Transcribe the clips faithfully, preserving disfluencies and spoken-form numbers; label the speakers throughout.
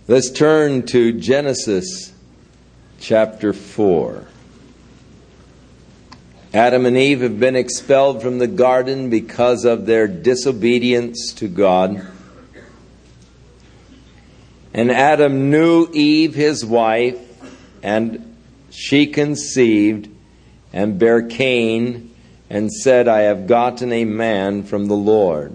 Speaker 1: Let's turn to Genesis chapter four. Adam and Eve have been expelled from the garden because of their disobedience to God. And Adam knew Eve, his wife, and she conceived and bare Cain and said, I have gotten a man from the Lord.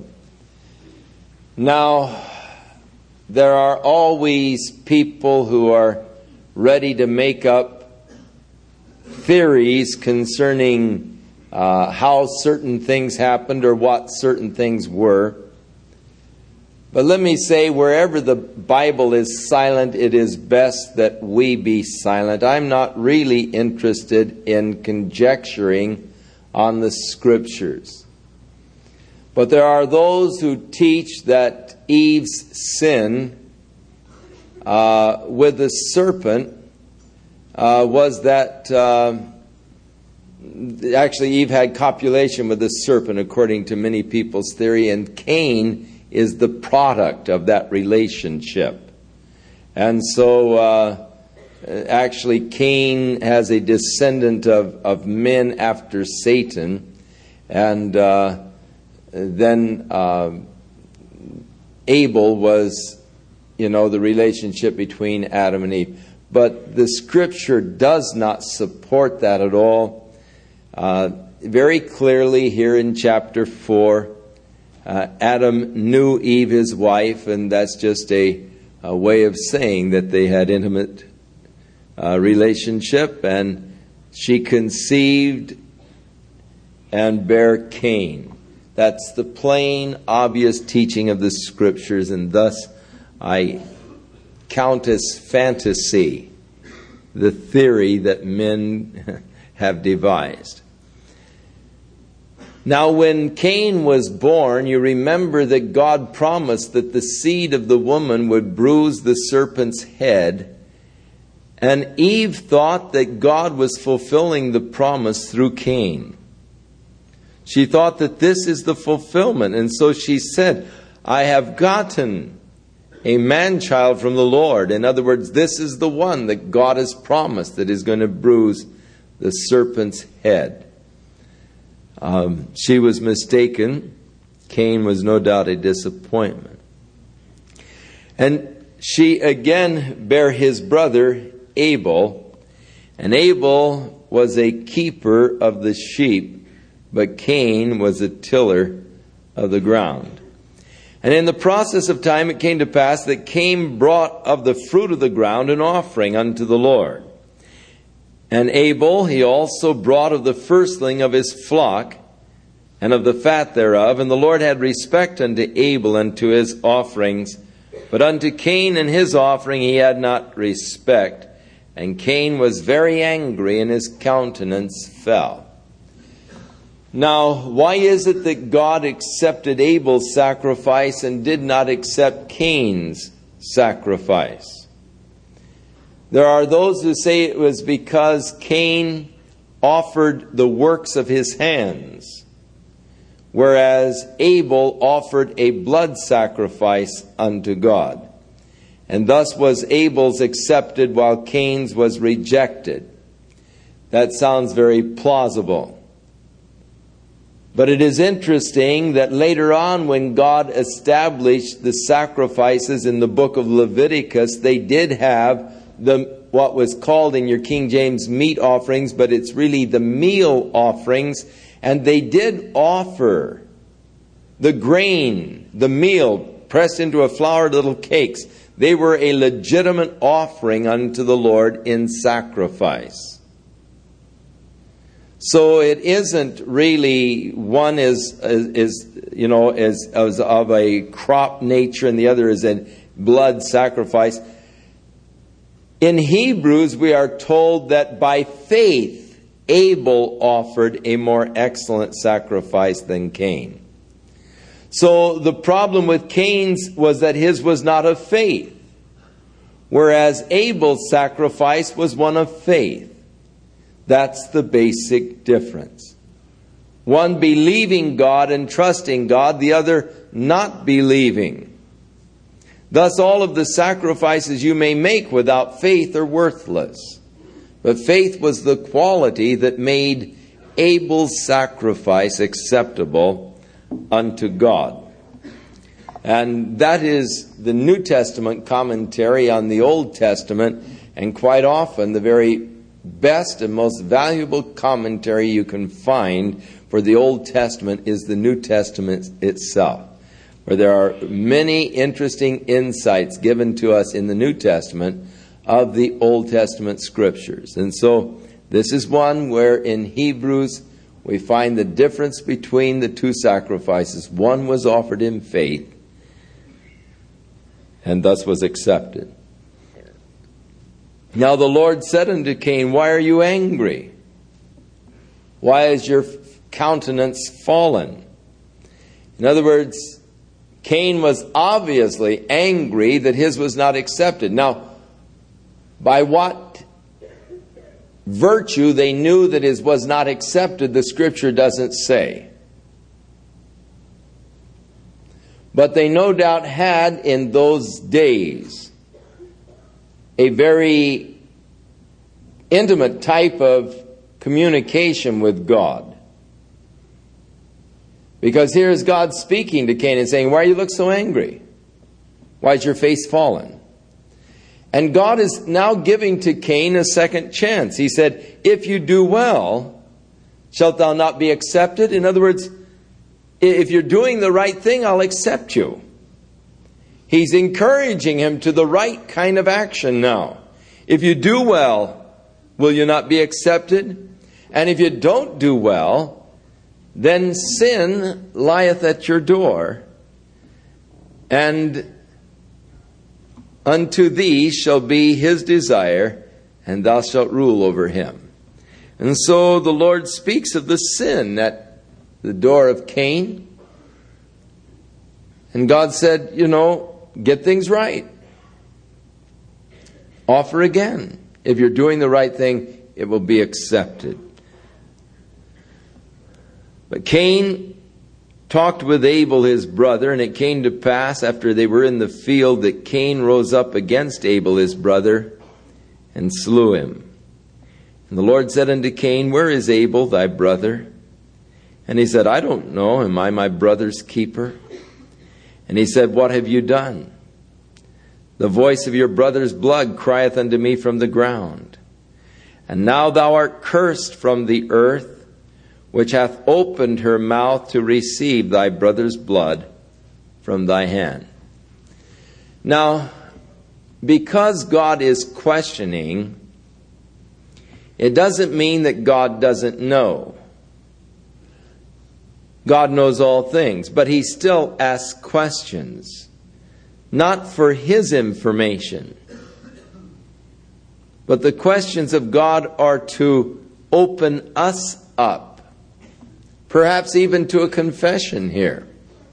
Speaker 1: Now, there are always people who are ready to make up theories concerning uh, how certain things happened or what certain things were. But let me say, wherever the Bible is silent, it is best that we be silent. I'm not really interested in conjecturing on the Scriptures. But there are those who teach that Eve's sin uh, with the serpent uh, was that uh, actually Eve had copulation with the serpent, according to many people's theory, and Cain is the product of that relationship. And so uh, actually Cain has a descendant of, of men after Satan, and uh, then uh, Abel was, you know, the relationship between Adam and Eve. But the Scripture does not support that at all. Uh, very clearly here in chapter four, Uh, Adam knew Eve, his wife, and that's just a, a way of saying that they had intimate uh, relationship, and she conceived and bare Cain. That's the plain, obvious teaching of the Scriptures, and thus I count as fantasy the theory that men have devised. Now, when Cain was born, you remember that God promised that the seed of the woman would bruise the serpent's head. And Eve thought that God was fulfilling the promise through Cain. She thought that this is the fulfillment. And so she said, I have gotten a man-child from the Lord. In other words, this is the one that God has promised that is going to bruise the serpent's head. Um, she was mistaken. Cain was no doubt a disappointment. And she again bare his brother Abel. And Abel was a keeper of the sheep, but Cain was a tiller of the ground. And in the process of time it came to pass that Cain brought of the fruit of the ground an offering unto the Lord. And Abel he also brought of the firstling of his flock, and of the fat thereof. And the Lord had respect unto Abel and to his offerings, but unto Cain and his offering he had not respect. And Cain was very angry, and his countenance fell. Now, why is it that God accepted Abel's sacrifice and did not accept Cain's sacrifice? There are those who say it was because Cain offered the works of his hands, whereas Abel offered a blood sacrifice unto God. And thus was Abel's accepted while Cain's was rejected. That sounds very plausible. But it is interesting that later on, when God established the sacrifices in the book of Leviticus, they did have the what was called in your King James meat offerings, but it's really the meal offerings. And they did offer the grain, the meal, pressed into a flour, little cakes. They were a legitimate offering unto the Lord in sacrifice. So it isn't really, one is, is, is you know, is, is of a crop nature and the other is a blood sacrifice. In Hebrews, we are told that by faith, Abel offered a more excellent sacrifice than Cain. So the problem with Cain's was that his was not of faith, whereas Abel's sacrifice was one of faith. That's the basic difference. One believing God and trusting God, the other not believing. Thus all of the sacrifices you may make without faith are worthless. But faith was the quality that made Abel's sacrifice acceptable unto God. And that is the New Testament commentary on the Old Testament, and quite often the very best and most valuable commentary you can find for the Old Testament is the New Testament itself, where there are many interesting insights given to us in the New Testament of the Old Testament scriptures. And so this is one where in Hebrews we find the difference between the two sacrifices. One was offered in faith and thus was accepted. Now the Lord said unto Cain, why are you angry? Why is your countenance fallen? In other words, Cain was obviously angry that his was not accepted. Now, by what virtue they knew that his was not accepted, the Scripture doesn't say. But they no doubt had in those days a very intimate type of communication with God. Because here is God speaking to Cain and saying, why do you look so angry? Why is your face fallen? And God is now giving to Cain a second chance. He said, if you do well, shalt thou not be accepted? In other words, if you're doing the right thing, I'll accept you. He's encouraging him to the right kind of action now. If you do well, will you not be accepted? And if you don't do well, then sin lieth at your door, and unto thee shall be his desire, and thou shalt rule over him. And so the Lord speaks of the sin at the door of Cain. And God said, you know, get things right. Offer again. If you're doing the right thing, it will be accepted. But Cain talked with Abel his brother, and it came to pass after they were in the field that Cain rose up against Abel his brother and slew him. And the Lord said unto Cain, where is Abel thy brother? And he said, I don't know. Am I my brother's keeper? And he said, what have you done? The voice of your brother's blood crieth unto me from the ground. And now thou art cursed from the earth, which hath opened her mouth to receive thy brother's blood from thy hand. Now, because God is questioning, it doesn't mean that God doesn't know. God knows all things, but he still asks questions, not for his information. But the questions of God are to open us up. Perhaps even to a confession here.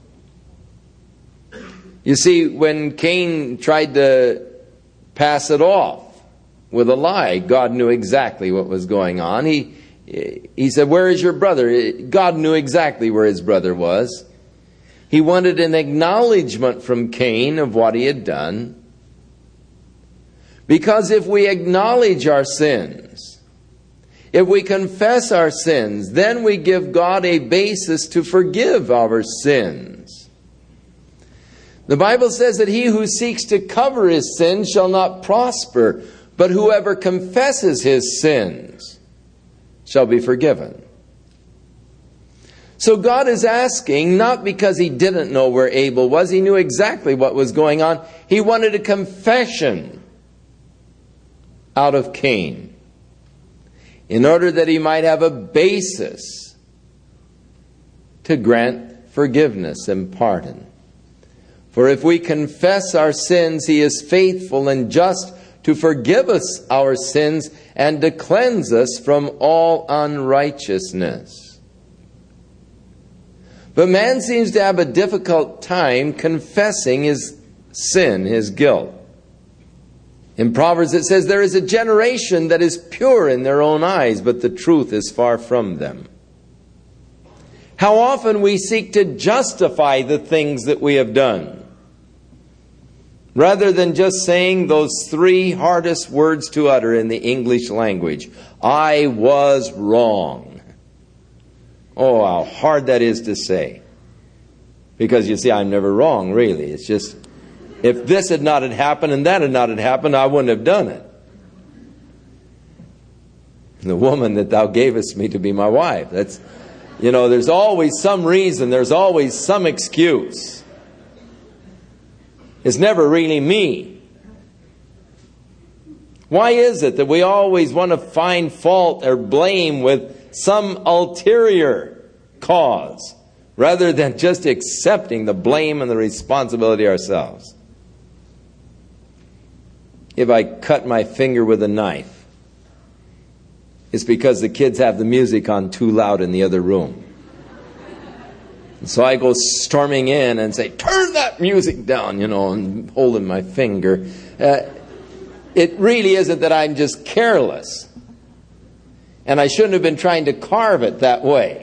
Speaker 1: You see, when Cain tried to pass it off with a lie, God knew exactly what was going on. He, he said, where is your brother? God knew exactly where his brother was. He wanted an acknowledgement from Cain of what he had done. Because if we acknowledge our sins, if we confess our sins, then we give God a basis to forgive our sins. The Bible says that he who seeks to cover his sins shall not prosper, but whoever confesses his sins shall be forgiven. So God is asking, not because he didn't know where Abel was, he knew exactly what was going on. He wanted a confession out of Cain, in order that he might have a basis to grant forgiveness and pardon. For if we confess our sins, he is faithful and just to forgive us our sins and to cleanse us from all unrighteousness. But man seems to have a difficult time confessing his sin, his guilt. In Proverbs it says, there is a generation that is pure in their own eyes, but the truth is far from them. How often we seek to justify the things that we have done. rather than just saying those three hardest words to utter in the English language. I was wrong. Oh, how hard that is to say. Because you see, I'm never wrong, really. It's just, if this had not had happened and that had not had happened, I wouldn't have done it. The woman that thou gavest me to be my wife. That's, you know, there's always some reason. There's always some excuse. It's never really me. Why is it that we always want to find fault or blame with some ulterior cause rather than just accepting the blame and the responsibility ourselves? If I cut my finger with a knife, it's because the kids have the music on too loud in the other room. And so I go storming in and say, turn that music down, you know, and holding my finger. Uh, it really isn't that I'm just careless. And I shouldn't have been trying to carve it that way.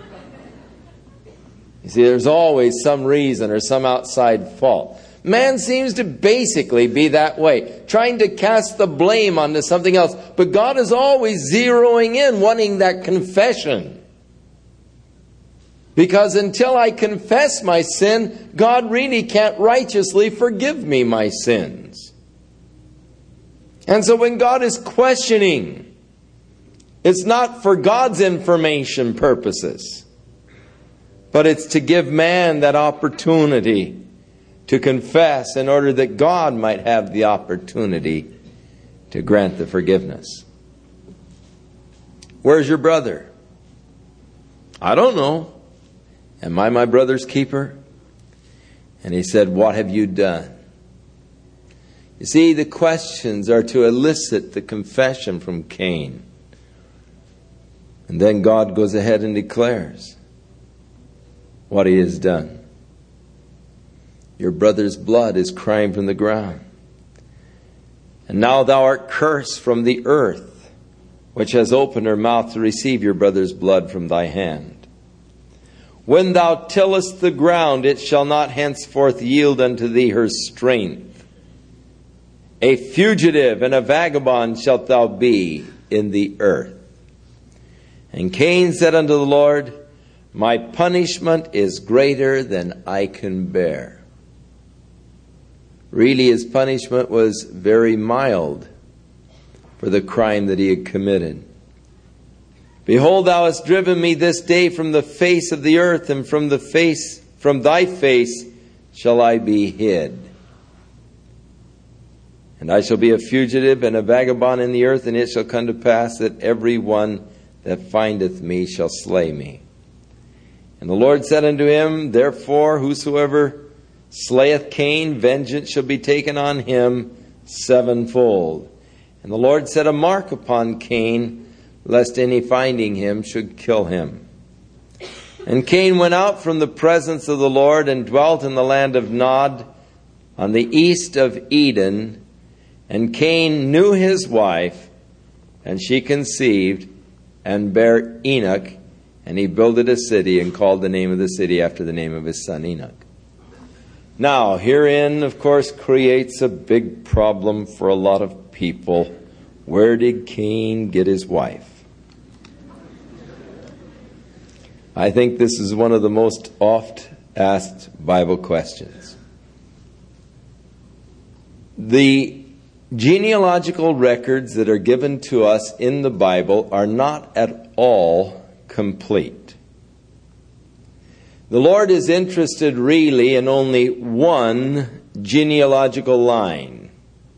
Speaker 1: You see, there's always some reason or some outside fault. Man seems to basically be that way, trying to cast the blame onto something else. But God is always zeroing in, wanting that confession. Because until I confess my sin, God really can't righteously forgive me my sins. And so when God is questioning, it's not for God's information purposes, but it's to give man that opportunity to confess in order that God might have the opportunity to grant the forgiveness. Where's your brother? I don't know. Am I my brother's keeper? And he said, what have you done? You see, the questions are to elicit the confession from Cain. And then God goes ahead and declares what he has done. Your brother's blood is crying from the ground. And now thou art cursed from the earth, which has opened her mouth to receive your brother's blood from thy hand. When thou tillest the ground, it shall not henceforth yield unto thee her strength. A fugitive and a vagabond shalt thou be in the earth. And Cain said unto the Lord, my punishment is greater than I can bear. Really, his punishment was very mild for the crime that he had committed. Behold, thou hast driven me this day from the face of the earth, and from the face, from thy face shall I be hid. And I shall be a fugitive and a vagabond in the earth, and it shall come to pass that every one that findeth me shall slay me. And the Lord said unto him, therefore, whosoever slayeth Cain, vengeance shall be taken on him sevenfold. And the Lord set a mark upon Cain, lest any finding him should kill him. And Cain went out from the presence of the Lord and dwelt in the land of Nod on the east of Eden. And Cain knew his wife, and she conceived and bare Enoch. And he builded a city and called the name of the city after the name of his son Enoch. Now, herein, of course, creates a big problem for a lot of people. Where did Cain get his wife? I think this is one of the most oft asked Bible questions. The genealogical records that are given to us in the Bible are not at all complete. The Lord is interested really in only one genealogical line.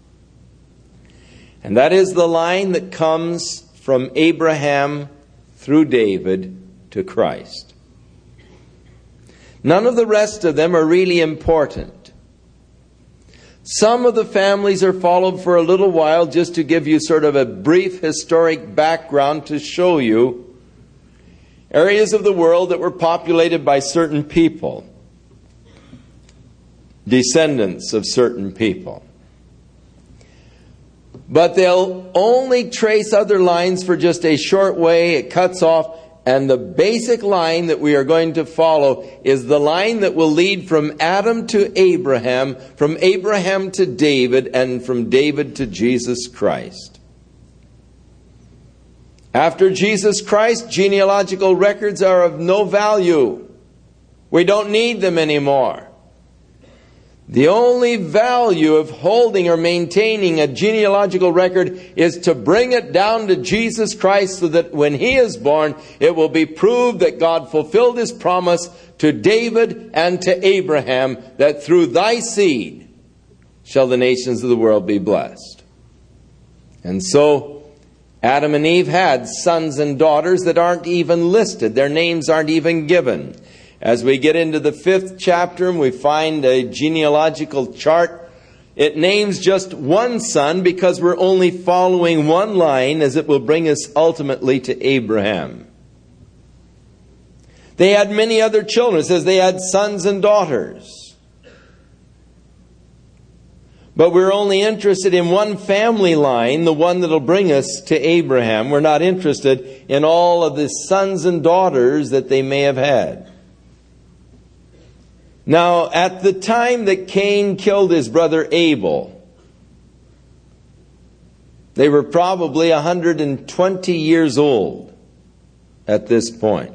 Speaker 1: And that is the line that comes from Abraham through David to Christ. None of the rest of them are really important. Some of the families are followed for a little while just to give you sort of a brief historic background to show you areas of the world that were populated by certain people, descendants of certain people. But they'll only trace other lines for just a short way. It cuts off And the basic line that we are going to follow is the line that will lead from Adam to Abraham, from Abraham to David, and from David to Jesus Christ. After Jesus Christ, genealogical records are of no value. We don't need them anymore. The only value of holding or maintaining a genealogical record is to bring it down to Jesus Christ, so that when He is born, it will be proved that God fulfilled His promise to David and to Abraham, that through thy seed shall the nations of the world be blessed. And so Adam and Eve had sons and daughters that aren't even listed. Their names aren't even given. As we get into the fifth chapter and we find a genealogical chart, it names just one son because we're only following one line, as it will bring us ultimately to Abraham. They had many other children. It says they had sons and daughters. But we're only interested in one family line, the one that'll bring us to Abraham. We're not interested in all of the sons and daughters that they may have had. Now, at the time that Cain killed his brother Abel, they were probably one hundred twenty years old at this point.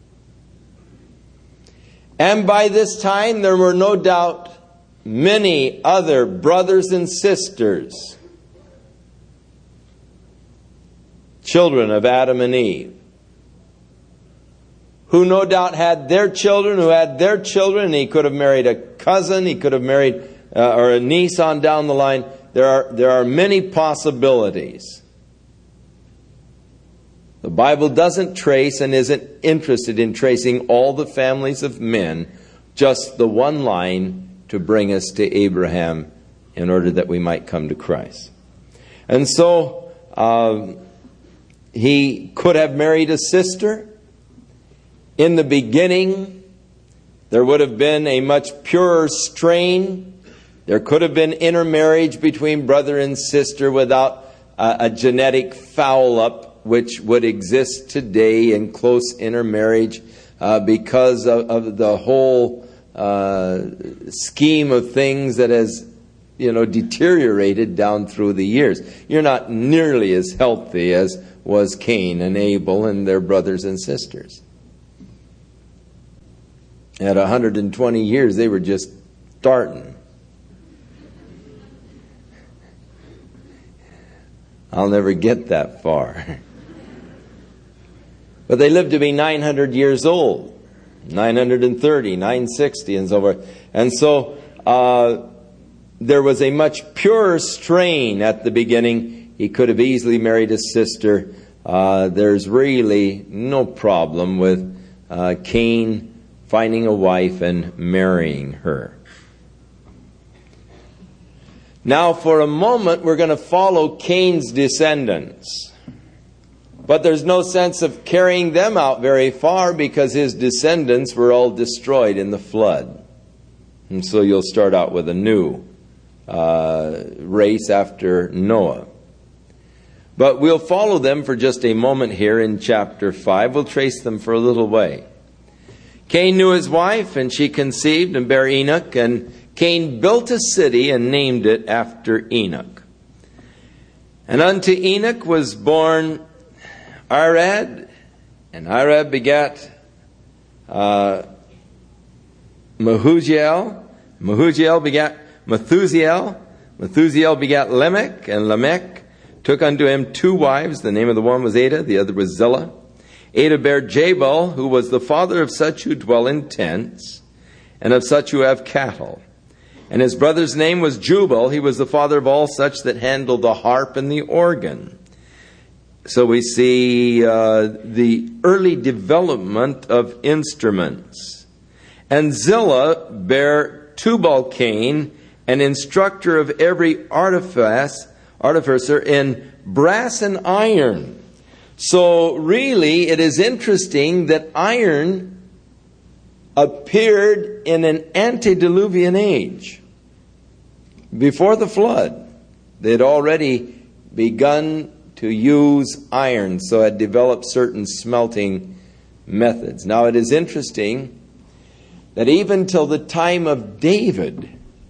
Speaker 1: And by this time, there were no doubt many other brothers and sisters, children of Adam and Eve, who no doubt had their children, who had their children. He could have married a cousin, he could have married uh, or a niece on down the line. There are, there are many possibilities. The Bible doesn't trace and isn't interested in tracing all the families of men, just the one line to bring us to Abraham in order that we might come to Christ. And so uh, he could have married a sister. In the beginning, there would have been a much purer strain. There could have been intermarriage between brother and sister without a, a genetic foul-up, which would exist today in close intermarriage uh, because of, of the whole uh, scheme of things that has, you know, deteriorated down through the years. You're not nearly as healthy as was Cain and Abel and their brothers and sisters. At one hundred twenty years, they were just starting. I'll never get that far. But they lived to be nine hundred years old, nine hundred thirty, nine sixty, and so forth. And so uh, there was a much purer strain at the beginning. He could have easily married a sister. Uh, there's really no problem with uh, Cain finding a wife and marrying her. Now, for a moment, we're going to follow Cain's descendants. But there's no sense of carrying them out very far because his descendants were all destroyed in the flood. And so you'll start out with a new uh, race after Noah. But we'll follow them for just a moment here in chapter five. We'll trace them for a little way. Cain knew his wife, and she conceived and bare Enoch, and Cain built a city and named it after Enoch. And unto Enoch was born Irad, and Irad begat uh, Mehujael. Mehujael begat Methusiel. Methusiel begat Lamech, and Lamech took unto him two wives. The name of the one was Ada, the other was Zillah. Ada bare Jabal, who was the father of such who dwell in tents, and of such who have cattle. And his brother's name was Jubal. He was the father of all such that handle the harp and the organ. So we see uh, the early development of instruments. And Zillah bare Tubal-Cain, an instructor of every artifice, artificer in brass and iron. So really, it is interesting that iron appeared in an antediluvian age. Before the flood, they had already begun to use iron, so had developed certain smelting methods. Now it is interesting that even till the time of David,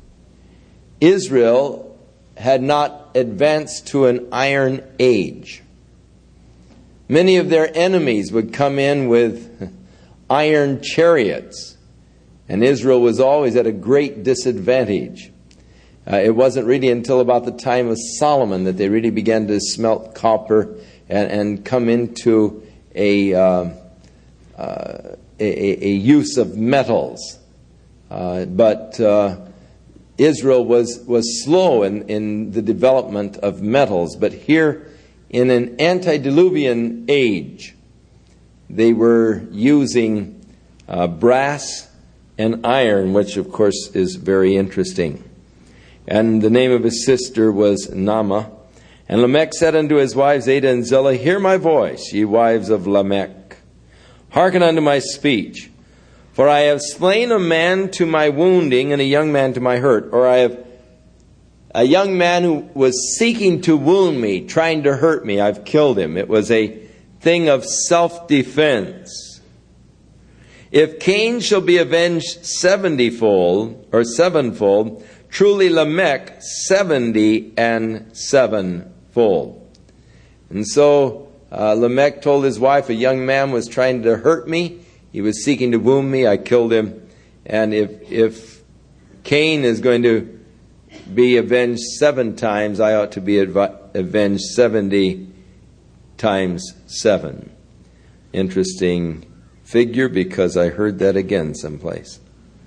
Speaker 1: Israel had not advanced to an iron age. Many of their enemies would come in with iron chariots, and Israel was always at a great disadvantage. Uh, it wasn't really until about the time of Solomon that they really began to smelt copper and, and come into a, uh, uh, a, a use of metals. Uh, but uh, Israel was, was slow in, in the development of metals. But here, in an antediluvian age, they were using uh, brass and iron, which of course is very interesting. And the name of his sister was Naamah. And Lamech said unto his wives Adah and Zillah, Hear my voice, ye wives of Lamech. Hearken unto my speech. For I have slain a man to my wounding, and a young man to my hurt. Or I have a young man who was seeking to wound me, trying to hurt me. I've killed him. It was a thing of self-defense. If Cain shall be avenged seventyfold, or sevenfold, truly Lamech seventy and sevenfold. And so uh, Lamech told his wife, a young man was trying to hurt me. He was seeking to wound me. I killed him. And if if Cain is going to be avenged seven times, I ought to be av- avenged seventy times seven. Interesting figure, because I heard that again someplace.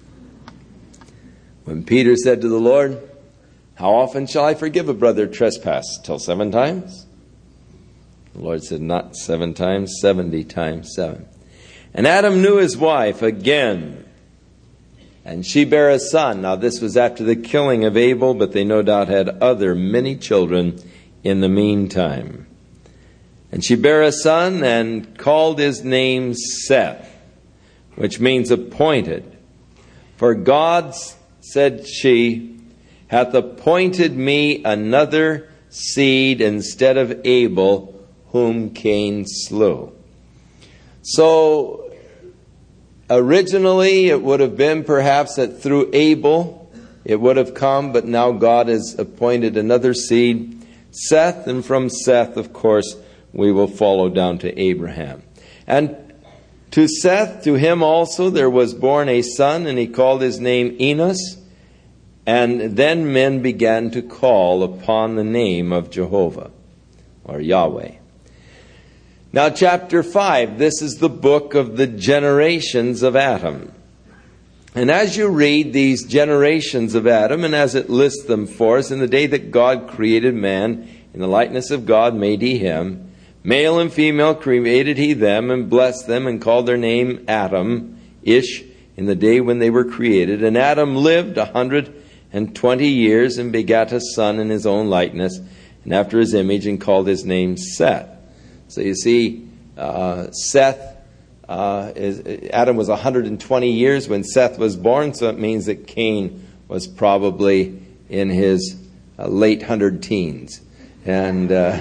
Speaker 1: When Peter said to the Lord, How often shall I forgive a brother trespass? Till seven times? The Lord said, Not seven times, seventy times seven. And Adam knew his wife again, and she bare a son. Now this was after the killing of Abel, but they no doubt had other many children in the meantime. And she bare a son and called his name Seth, which means appointed. For God, said she, hath appointed me another seed instead of Abel, whom Cain slew. So, originally it would have been perhaps that through Abel it would have come, but now God has appointed another seed, Seth, and from Seth, of course, we will follow down to Abraham. And to Seth, to him also there was born a son, and he called his name Enos. And then men began to call upon the name of Jehovah, or Yahweh. Now chapter five, this is the book of the generations of Adam. And as you read these generations of Adam, and as it lists them for us, in the day that God created man, in the likeness of God made he him, male and female created he them, and blessed them, and called their name Adam, Ish, in the day when they were created. And Adam lived a hundred and twenty years, and begat a son in his own likeness, and after his image, and called his name Seth. So you see, uh, Seth, uh, is, Adam was one hundred twenty years when Seth was born, so it means that Cain was probably in his uh, late hundred teens. And uh,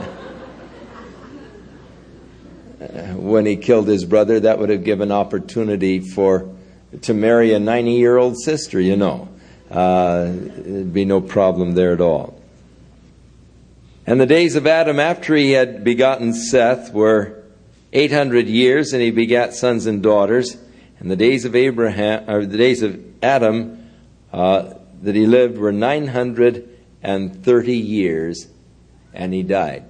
Speaker 1: when he killed his brother, that would have given opportunity for to marry a ninety-year-old sister, you know. Uh, there'd be no problem there at all. And the days of Adam after he had begotten Seth were eight hundred years, and he begat sons and daughters. And the days of Abraham, or the days of Adam uh, that he lived were nine hundred and thirty years, and he died.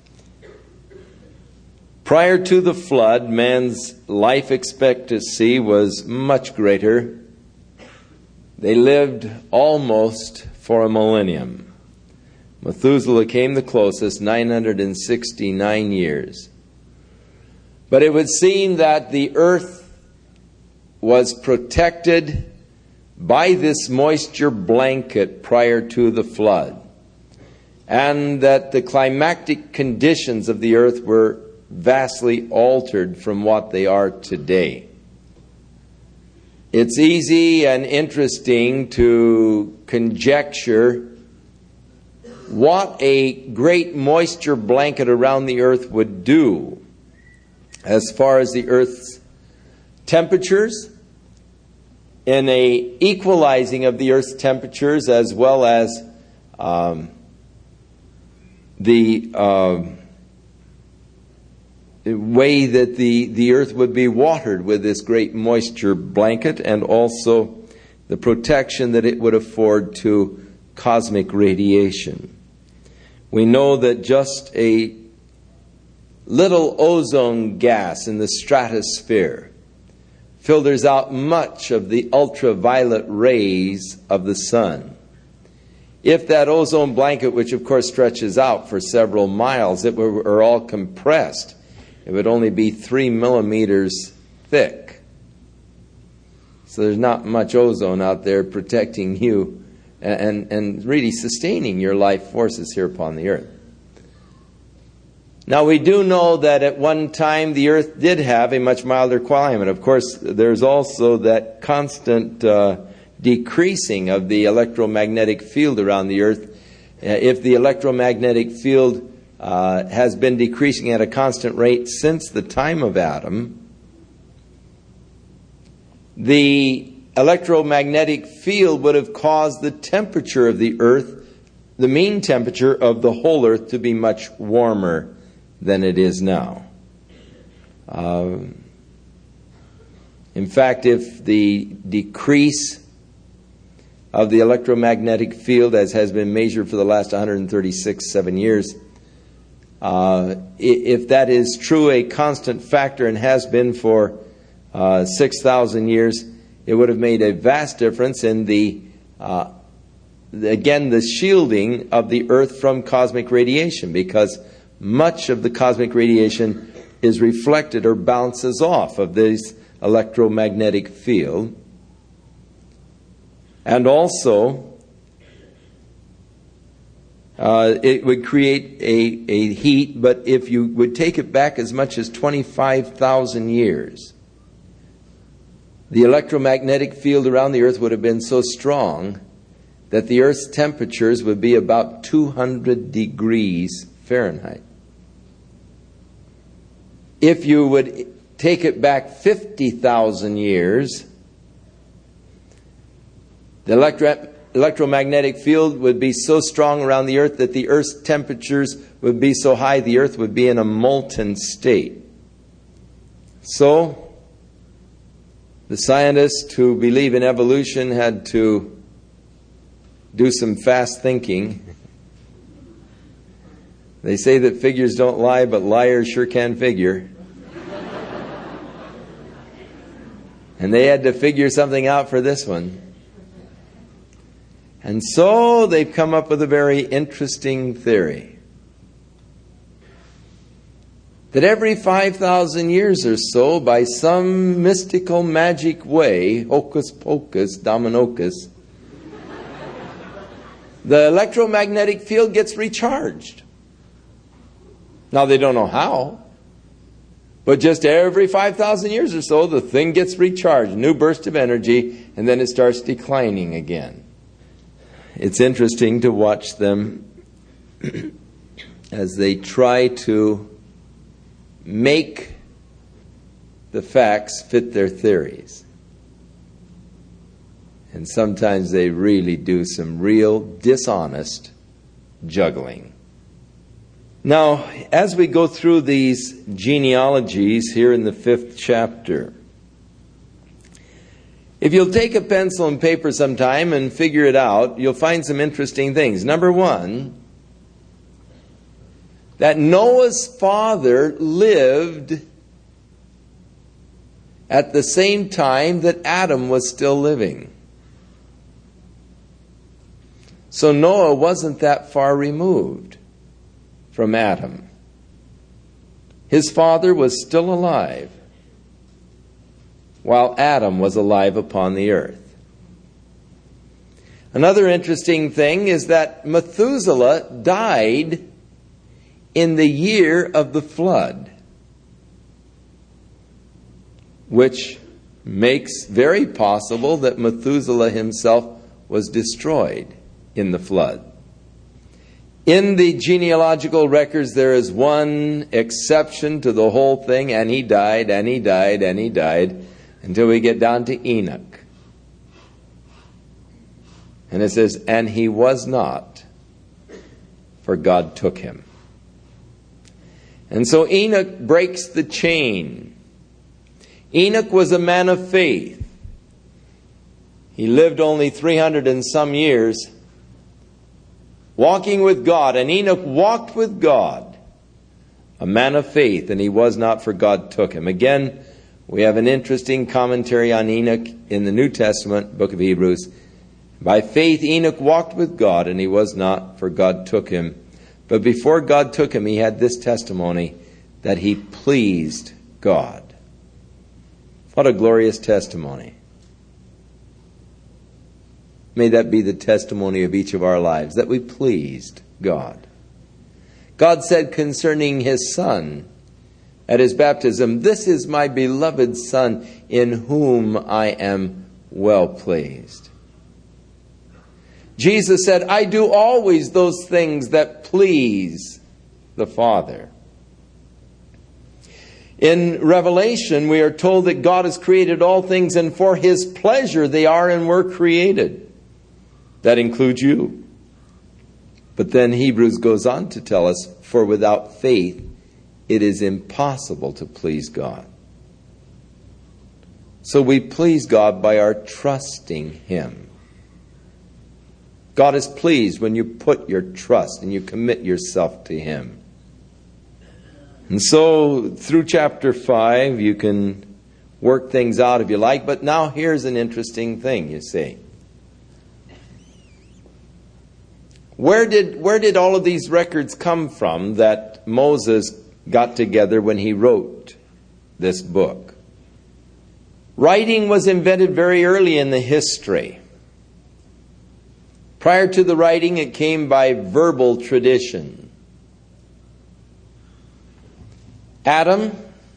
Speaker 1: Prior to the flood, man's life expectancy was much greater. They lived almost for a millennium. Methuselah came the closest, nine hundred sixty-nine years. But it would seem that the earth was protected by this moisture blanket prior to the flood, and that the climatic conditions of the earth were vastly altered from what they are today. It's easy and interesting to conjecture what a great moisture blanket around the earth would do as far as the earth's temperatures, in a equalizing of the earth's temperatures, as well as um, the uh, way that the, the earth would be watered with this great moisture blanket, and also the protection that it would afford to cosmic radiation. We know that just a little ozone gas in the stratosphere filters out much of the ultraviolet rays of the sun. If that ozone blanket, which of course stretches out for several miles, it were all compressed, it would only be three millimeters thick. So there's not much ozone out there protecting you and, and really sustaining your life forces here upon the earth. Now, we do know that at one time the earth did have a much milder climate. Of course, there's also that constant uh, decreasing of the electromagnetic field around the earth. Uh, if the electromagnetic field uh, has been decreasing at a constant rate since the time of Adam, the electromagnetic field would have caused the temperature of the earth, the mean temperature of the whole earth, to be much warmer than it is now. Um, in fact, if the decrease of the electromagnetic field, as has been measured for the last one hundred thirty-six, seven years, uh, if that is true, a constant factor, and has been for uh, six thousand years, it would have made a vast difference in the, uh, again, the shielding of the earth from cosmic radiation, because much of the cosmic radiation is reflected or bounces off of this electromagnetic field. And also, uh, it would create a, a heat, but if you would take it back as much as twenty-five thousand years, the electromagnetic field around the earth would have been so strong that the earth's temperatures would be about two hundred degrees Fahrenheit. If you would take it back fifty thousand years, the electro- electromagnetic field would be so strong around the earth that the earth's temperatures would be so high the earth would be in a molten state. So, the scientists who believe in evolution had to do some fast thinking. They say that figures don't lie, but liars sure can figure. And they had to figure something out for this one. And so they've come up with a very interesting theory. That every five thousand years or so, by some mystical magic way, hocus pocus, dominocus, the electromagnetic field gets recharged. Now, they don't know how, but just every five thousand years or so, the thing gets recharged, new burst of energy, and then it starts declining again. It's interesting to watch them as they try to make the facts fit their theories. And sometimes they really do some real dishonest juggling. Now, as we go through these genealogies here in the fifth chapter, if you'll take a pencil and paper sometime and figure it out, you'll find some interesting things. Number one, that Noah's father lived at the same time that Adam was still living. So Noah wasn't that far removed from Adam. His father was still alive while Adam was alive upon the earth. Another interesting thing is that Methuselah died in the year of the flood, which makes very possible that Methuselah himself was destroyed in the flood. In the genealogical records, there is one exception to the whole thing, and he died, and he died, and he died, until we get down to Enoch. And it says, and he was not, for God took him. And so Enoch breaks the chain. Enoch was a man of faith. He lived only three hundred and some years, walking with God. And Enoch walked with God, a man of faith, and he was not, for God took him. Again, we have an interesting commentary on Enoch in the New Testament, book of Hebrews. By faith Enoch walked with God, and he was not, for God took him. But before God took him, he had this testimony, that he pleased God. What a glorious testimony. May that be the testimony of each of our lives, that we pleased God. God said concerning his Son at his baptism, this is my beloved Son, in whom I am well pleased. Jesus said, I do always those things that please the Father. In Revelation, we are told that God has created all things, and for his pleasure they are and were created. That includes you. But then Hebrews goes on to tell us, for without faith it is impossible to please God. So we please God by our trusting him. God is pleased when you put your trust and you commit yourself to him. And so through chapter five you can work things out if you like. But now here's an interesting thing, you see. Where did, where did all of these records come from that Moses got together when he wrote this book? Writing was invented very early in the history. Prior to the writing, it came by verbal tradition. Adam,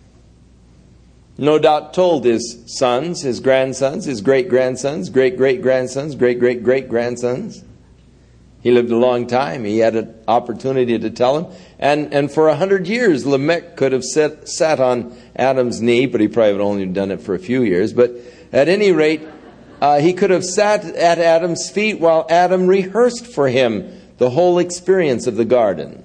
Speaker 1: no doubt, told his sons, his grandsons, his great-grandsons, great-great-grandsons, great-great-great-grandsons. He lived a long time. He had an opportunity to tell him. And, and for a hundred years, Lamech could have sat, sat on Adam's knee, but he probably would only have done it for a few years. But at any rate, uh, he could have sat at Adam's feet while Adam rehearsed for him the whole experience of the garden.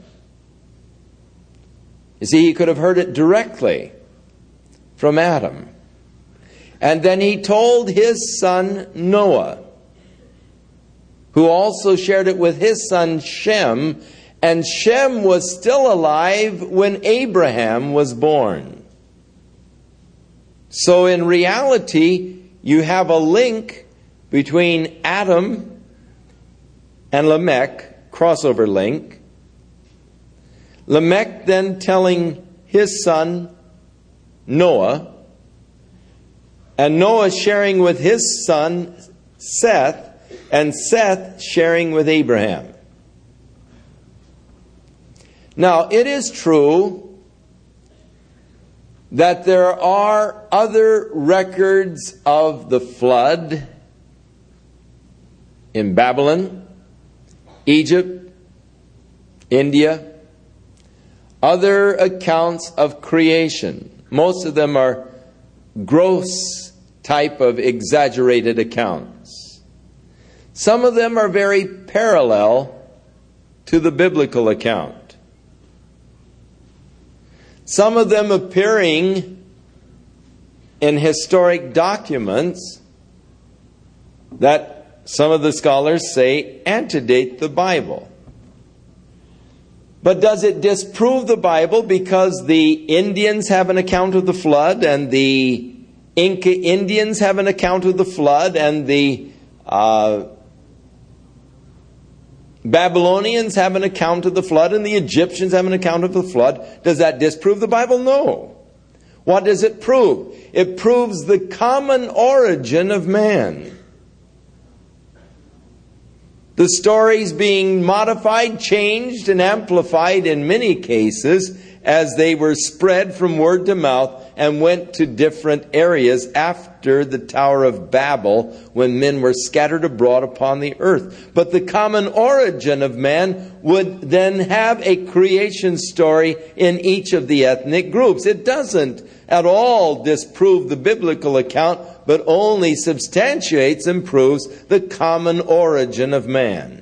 Speaker 1: You see, he could have heard it directly from Adam. And then he told his son Noah, who also shared it with his son Shem, and Shem was still alive when Abraham was born. So in reality, you have a link between Adam and Lamech, crossover link. Lamech then telling his son Noah, and Noah sharing with his son Seth, and Seth sharing with Abraham. Now, it is true that there are other records of the flood in Babylon, Egypt, India, other accounts of creation. Most of them are gross type of exaggerated accounts. Some of them are very parallel to the biblical account. Some of them appearing in historic documents that some of the scholars say antedate the Bible. But does it disprove the Bible because the Indians have an account of the flood, and the Inca Indians have an account of the flood, and the uh, Babylonians have an account of the flood, and the Egyptians have an account of the flood? Does that disprove the Bible? No. What does it prove? It proves the common origin of man. The stories being modified, changed, and amplified in many cases, as they were spread from word to mouth and went to different areas after the Tower of Babel, when men were scattered abroad upon the earth. But the common origin of man would then have a creation story in each of the ethnic groups. It doesn't at all disprove the biblical account, but only substantiates and proves the common origin of man.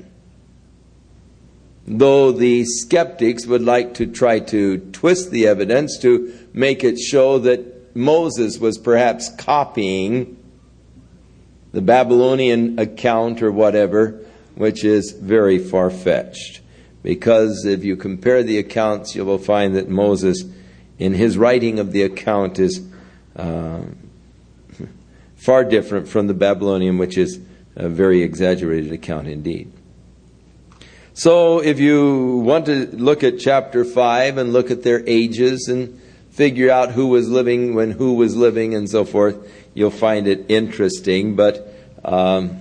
Speaker 1: Though the skeptics would like to try to twist the evidence to make it show that Moses was perhaps copying the Babylonian account or whatever, which is very far-fetched. Because if you compare the accounts, you will find that Moses, in his writing of the account, is uh, far different from the Babylonian, which is a very exaggerated account indeed. So if you want to look at chapter five and look at their ages and figure out who was living when who was living and so forth, you'll find it interesting. But um,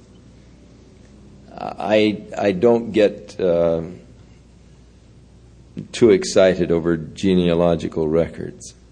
Speaker 1: I I don't get uh, too excited over genealogical records.